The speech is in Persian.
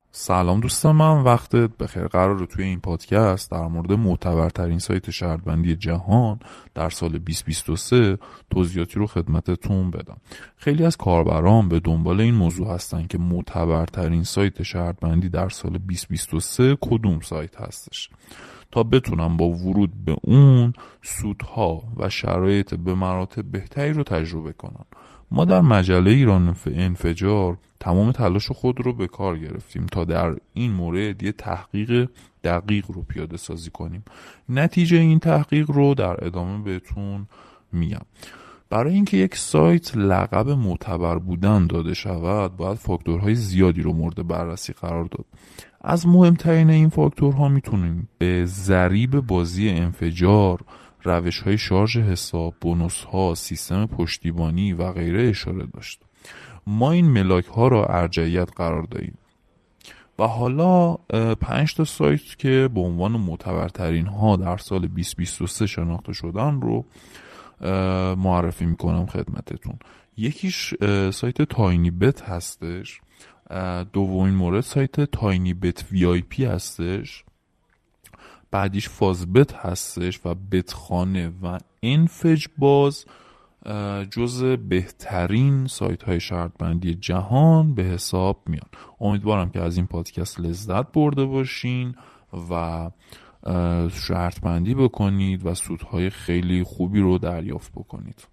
سلام دوستان، من وقتت بخیر. قراره توی این پادکست در مورد معتبرترین سایت شهروندی جهان در سال 2023 توضیحاتی رو خدمتتون بدم. خیلی از کاربران به دنبال این موضوع هستن که معتبرترین سایت شهروندی در سال 2023 کدوم سایت هستش، تا بتونم با ورود به اون سودها و شرایط به مراتب بهتری رو تجربه کنم. ما در مجله ایران انفجار تمام تلاش خود رو به کار گرفتیم تا در این مورد یه تحقیق دقیق رو پیاده سازی کنیم. نتیجه این تحقیق رو در ادامه بهتون میگم. برای اینکه یک سایت لقب معتبر بودن داده شود، باید فاکتورهای زیادی رو مورد بررسی قرار داد. از مهمترین این فاکتورها میتونیم به ضریب بازی انفجار، روش‌های شارژ حساب، بونوس‌ها، سیستم پشتیبانی و غیره اشاره داشت. ما این ملاک‌ها را ارجحیت قرار دادیم و حالا 5 تا سایت که به عنوان معتبرترین ها در سال 2023 شناخته شدن رو معرفی میکنم خدمتتون. یکیش سایت تاینی بت هستش، دومین مورد سایت تاینی بت وی آی پی هستش، بعدیش فازبت هستش و بتخانه و انفج باز جز بهترین سایت های شرطبندی جهان به حساب میان. امیدوارم که از این پادکست لذت برده باشین و شرطبندی بکنید و سودهای خیلی خوبی رو دریافت بکنید.